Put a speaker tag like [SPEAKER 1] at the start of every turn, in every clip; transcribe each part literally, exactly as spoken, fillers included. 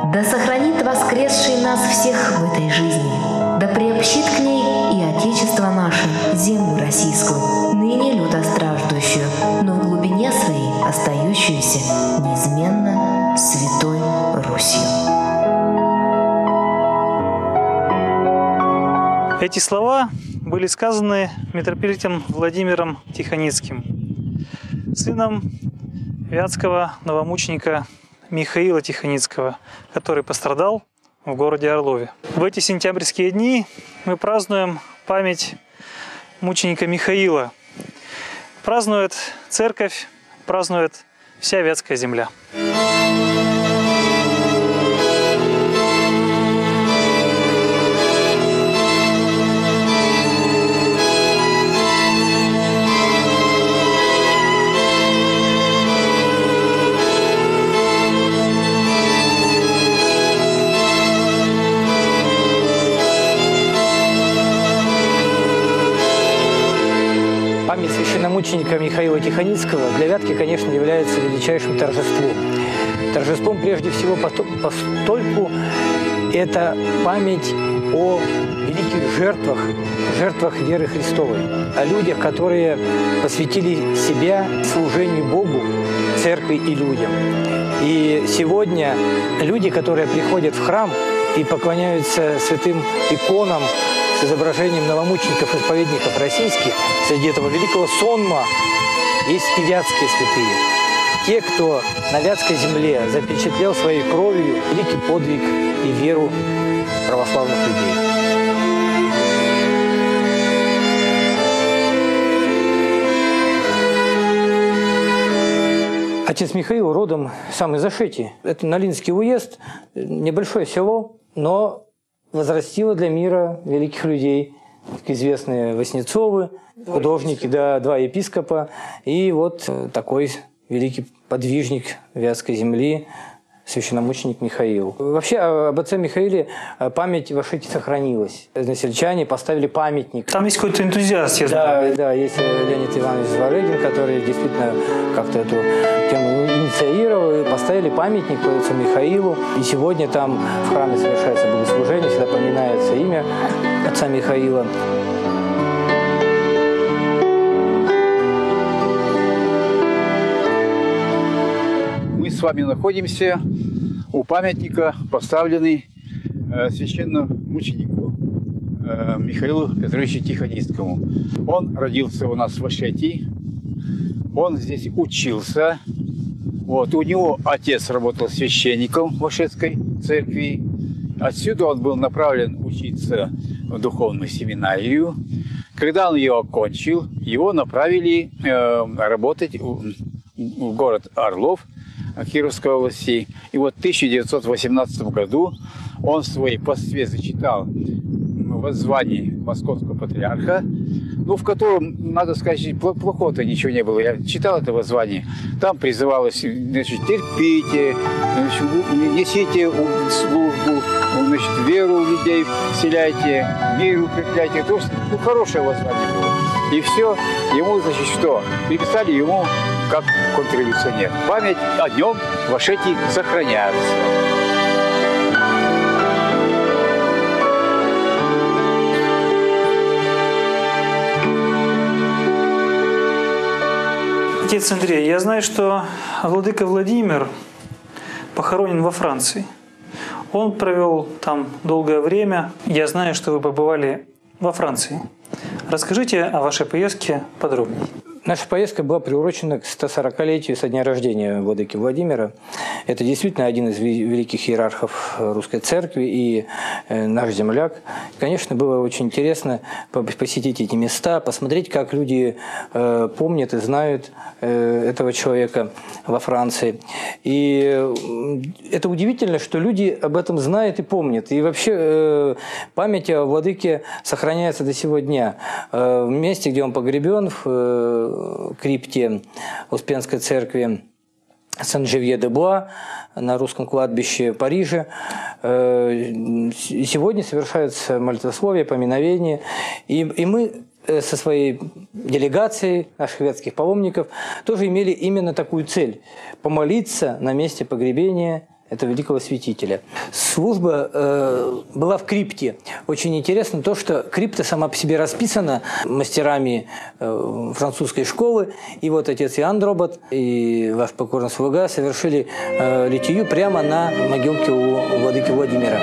[SPEAKER 1] Да сохранит воскресший нас всех в этой жизни, да приобщит к ней и Отечество наше, землю российскую, ныне люто страждущую, но в глубине своей остающуюся неизменно святой Русью.
[SPEAKER 2] Эти слова были сказаны митрополитом Владимиром Тихоницким, сыном вятского новомученика Михаила Тихоницкого, который пострадал в городе Орлове. В эти сентябрьские дни мы празднуем память мученика Михаила. Празднует церковь, празднует вся Вятская земля.
[SPEAKER 3] Память священномученика Михаила Тихоницкого для Вятки, конечно, является величайшим торжеством. Торжеством прежде всего постольку это память о великих жертвах, жертвах веры Христовой, о людях, которые посвятили себя служению Богу, церкви и людям. И сегодня люди, которые приходят в храм и поклоняются святым иконам с изображением новомучеников-исповедников российских, среди этого великого сонма есть и вятские святые. Те, кто на вятской земле запечатлел своей кровью великий подвиг и веру православных людей. Отец Михаил родом сам из Ашети. Это Налинский уезд, небольшое село, но возрастило для мира великих людей. Известные Васнецовы, художники, да, два епископа. И вот такой великий подвижник Вятской земли, священномученик Михаил. Вообще об отце Михаиле память в Ашете сохранилась. Односельчане поставили памятник.
[SPEAKER 2] Там есть какой-то энтузиаст, я
[SPEAKER 3] знаю. Да, да, есть Леонид Иванович Зворыгин, который действительно как-то эту тему инициировал, и поставили памятник отцу Михаилу. И сегодня там в храме совершается богослужение, всегда поминается имя отца Михаила.
[SPEAKER 4] Мы с вами находимся у памятника, поставленный э, священномученику э, Михаилу Петровичу Тихоницкому. Он родился у нас в Ашете, он здесь учился. Вот, у него отец работал священником в Ашетской церкви. Отсюда он был направлен учиться в духовную семинарию. Когда он ее окончил, его направили э, работать в, в город Орлов Кировской области. И вот в тысяча девятьсот восемнадцатом году он в своей пастве зачитал воззвание Московского патриарха, ну, в котором, надо сказать, плохого-то ничего не было. Я читал это воззвание. Там призывалось, значит, терпите, значит, несите службу, значит, веру в людей вселяйте, мир укрепляйте. То есть, ну, хорошее воззвание было. И все, ему, значит, что? Приписали ему как контрреволюционер. Память о нем в Ашете сохраняется.
[SPEAKER 2] Отец Андрей, я знаю, что владыка Владимир похоронен во Франции. Он провел там долгое время. Я знаю, что вы побывали во Франции. Расскажите о вашей поездке подробнее.
[SPEAKER 3] Наша поездка была приурочена к стосорокалетию со дня рождения владыки Владимира. Это действительно один из великих иерархов русской церкви и наш земляк. Конечно, было очень интересно посетить эти места, посмотреть, как люди помнят и знают этого человека во Франции. И это удивительно, что люди об этом знают и помнят. И вообще память о владыке сохраняется до сего дня. В месте, где он погребен, в крипте Успенской церкви Сен-Живье-де-Буа на русском кладбище Парижа. Сегодня совершаются молитвословия, поминовения. И, и мы со своей делегацией наших вятских паломников тоже имели именно такую цель – помолиться на месте погребения этого великого святителя. Служба э, была в крипте. Очень интересно то, что крипта сама по себе расписана мастерами э, французской школы. И вот отец Иоанн Дробот и ваш покорный слуга совершили э, литию прямо на могилке у владыки Владимира.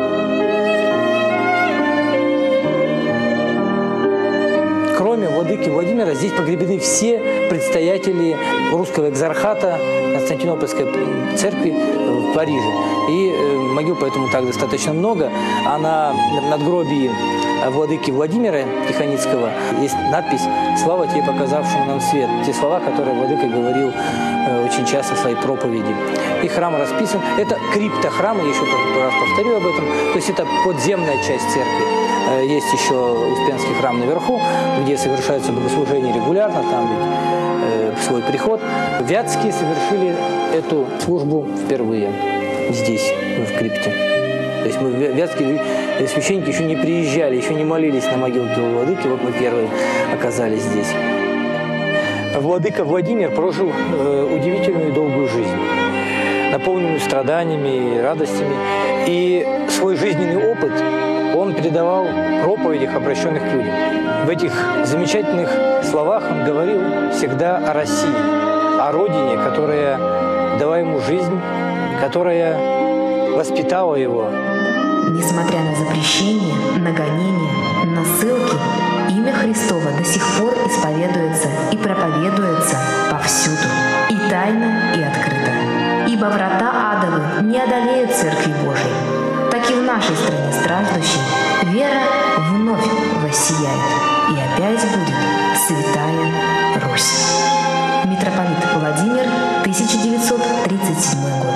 [SPEAKER 3] Кроме владыки Владимира, здесь погребены все предстоятели русского экзархата Константинопольской церкви в Париже. И могил поэтому так достаточно много. А на надгробии владыки Владимира Тихоницкого есть надпись «Слава тебе, показавшему нам свет». Те слова, которые владыка говорил очень часто в своей проповеди. И храм расписан. Это крипта храма, я еще раз повторю об этом. То есть это подземная часть церкви. Есть еще Успенский храм наверху, где совершаются богослужения регулярно, там ведь э, свой приход. Вятские совершили эту службу впервые здесь, в крипте. То есть мы, вятские священники, еще не приезжали, еще не молились на могилке у владыки, вот мы первые оказались здесь. Владыка Владимир прожил э, удивительную и долгую жизнь, наполненную страданиями и радостями. И свой жизненный опыт он передавал в проповедях, обращенных к людям. В этих замечательных словах он говорил всегда о России, о родине, которая дала ему жизнь, которая воспитала его.
[SPEAKER 1] Несмотря на запрещения, на гонения, на ссылки, имя Христово до сих пор исповедуется и проповедуется повсюду, и тайно, и открыто. Ибо врата адовы не одолеют Церкви Божией. Так и в нашей стране страждущей вера вновь воссияет, и опять будет Святая Русь. Митрополит Владимир, тысяча девятьсот тридцать седьмой год.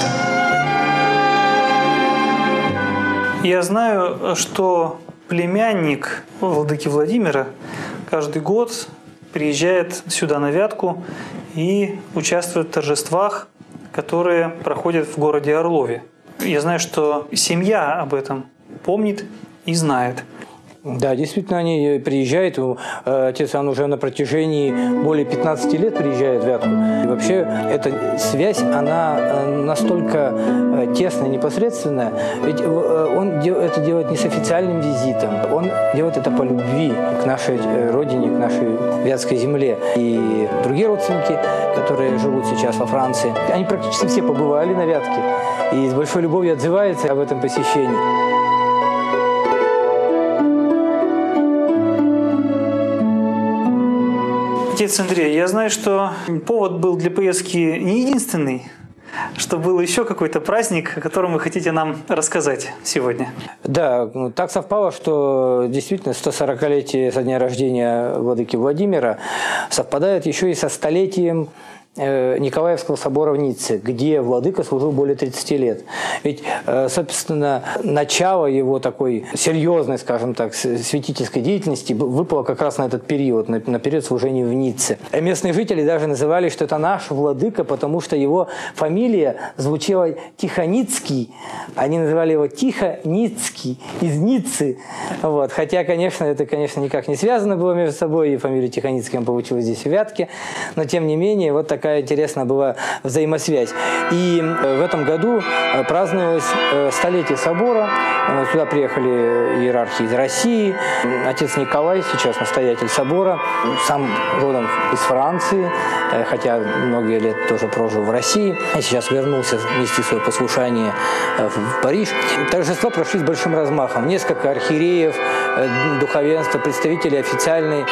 [SPEAKER 2] Я знаю, что племянник владыки Владимира каждый год приезжает сюда на Вятку и участвует в торжествах, которые проходят в городе Орлове. Я знаю, что семья об этом помнит и знает.
[SPEAKER 3] Да, действительно, они приезжают. Отец Иоанн уже на протяжении более пятнадцати лет приезжает в Вятку. И вообще эта связь, она настолько тесная, непосредственная. Ведь он это делает не с официальным визитом. Он делает это по любви к нашей родине, к нашей вятской земле. И другие родственники, которые живут сейчас во Франции, они практически все побывали на Вятке. И с большой любовью отзываются об этом посещении.
[SPEAKER 2] Отец Андрей, я знаю, что повод был для поездки не единственный, что был еще какой-то праздник, о котором вы хотите нам рассказать сегодня.
[SPEAKER 3] Да, так совпало, что действительно сто сорокалетие со дня рождения владыки Владимира совпадает еще и со столетием Николаевского собора в Ницце, где владыка служил более тридцати лет. Ведь, собственно, начало его такой серьезной, скажем так, святительской деятельности выпало как раз на этот период, на, на период служения в Ницце. Местные жители даже называли, что это наш владыка, потому что его фамилия звучала Тихоницкий, они называли его Тихоницкий, из Ниццы. Вот. Хотя, конечно, это, конечно, никак не связано было между собой, и фамилия Тихоницкий он получил здесь в Вятке, но, тем не менее, вот так Какая интересная была взаимосвязь. И в этом году праздновалось столетие собора. Сюда приехали иерархи из России. Отец Николай, сейчас настоятель собора, сам родом из Франции, хотя многие лет тоже прожил в России. И сейчас вернулся нести свое послушание в Париж. Торжества прошли с большим размахом. Несколько архиереев, духовенства, представителей официальной,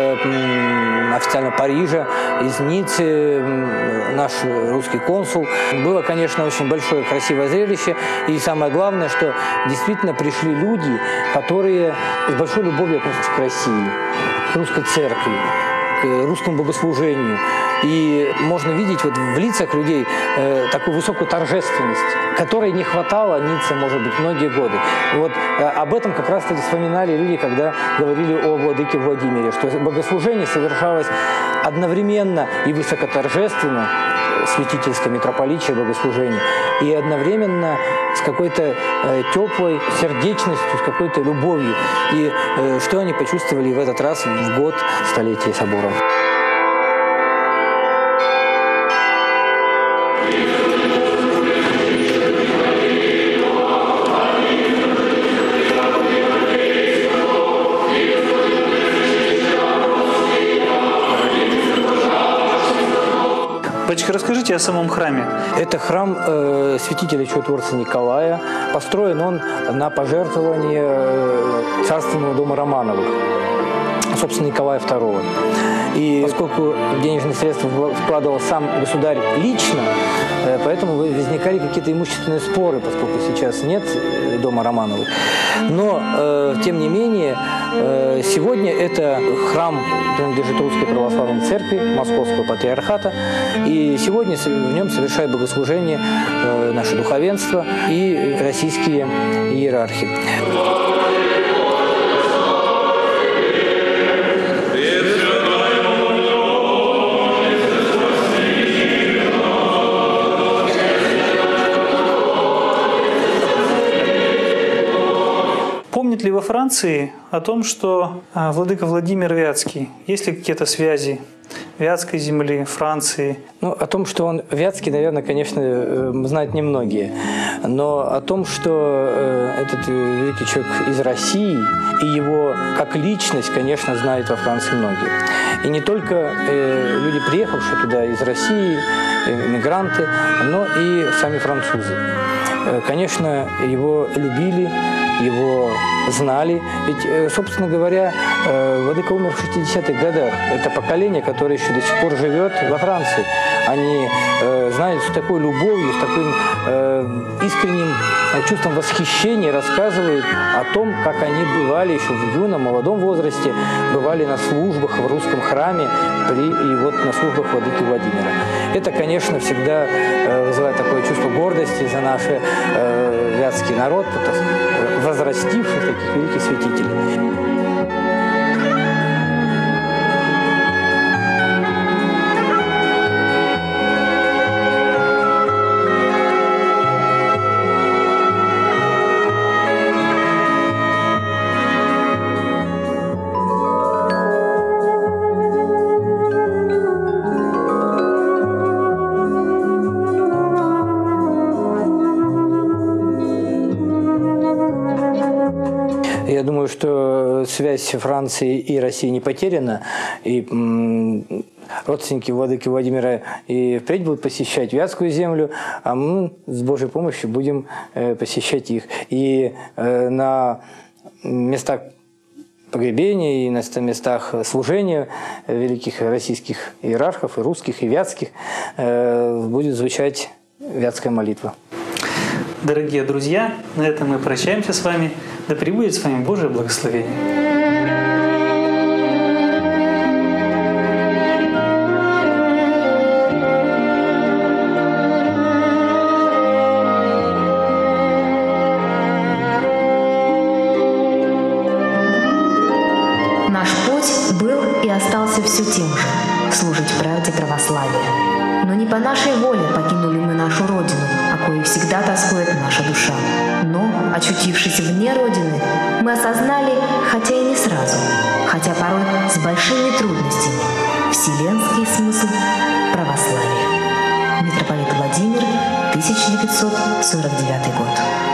[SPEAKER 3] официального Парижа, из Ниццы, наш русский консул. Было, конечно, очень большое красивое зрелище. И самое главное, что действительно пришли люди, которые с большой любовью относятся к России, к русской церкви, к русскому богослужению. И можно видеть вот в лицах людей э, такую высокую торжественность, которой не хватало Ницце, может быть, многие годы. И вот э, об этом как раз-таки вспоминали люди, когда говорили о владыке Владимире, что богослужение совершалось одновременно и высокоторжественно, святительское митрополичье богослужение, и одновременно с какой-то э, теплой сердечностью, с какой-то любовью. И э, что они почувствовали в этот раз в год столетия собора.
[SPEAKER 2] Расскажите о самом храме.
[SPEAKER 3] Это храм э, святителя чудотворца Николая. Построен он на пожертвование э, царственного дома Романовых, собственно, Николая второго. И поскольку денежные средства вкладывал сам государь лично, э, поэтому возникали какие-то имущественные споры, поскольку сейчас нет дома Романовых. Но, э, тем не менее, э, сегодня это храм принадлежит Русской Православной Церкви Московского Патриархата. И сегодня в нем совершает богослужение э, наше духовенство и российские иерархи.
[SPEAKER 2] Помнят ли во Франции о том, что а, владыка Владимир Вятский, есть ли какие-то связи Вятской земли, Франции?
[SPEAKER 3] Ну, о том, что он Вятский, наверное, конечно, знают немногие. Но о том, что э, этот великий человек из России и его как личность, конечно, знают во Франции многие. И не только э, люди, приехавшие туда из России, мигранты, но и сами французы. Э, конечно, его любили, его знали. Ведь, собственно говоря, владыка умер в шестидесятых годах. Это поколение, которое еще до сих пор живет во Франции. Они знают с такой любовью, с таким искренним чувством восхищения, рассказывают о том, как они бывали еще в юном, молодом возрасте, бывали на службах в русском храме при, и вот на службах владыки Владимира. Это, конечно, всегда вызывает такое чувство гордости за наш вятский народ, возрастивших таких великих святителей. Я думаю, что связь Франции и России не потеряна, и родственники владыки Владимира и впредь будут посещать Вятскую землю, а мы с Божьей помощью будем посещать их. И на местах погребения и на местах служения великих российских иерархов, и русских, и вятских, будет звучать вятская молитва.
[SPEAKER 2] Дорогие друзья, на этом мы прощаемся с вами. Да пребудет с вами Божие благословение.
[SPEAKER 1] Наш путь был и остался все тем же – служить правде православия. Но не по нашей воле покинули мы нашу Родину, о коей всегда тоскует наша душа. Но, очутившись вне Родины, мы осознали, хотя и не сразу, хотя порой с большими трудностями, вселенский смысл православия. Митрополит Владимир, тысяча девятьсот сорок девятый год.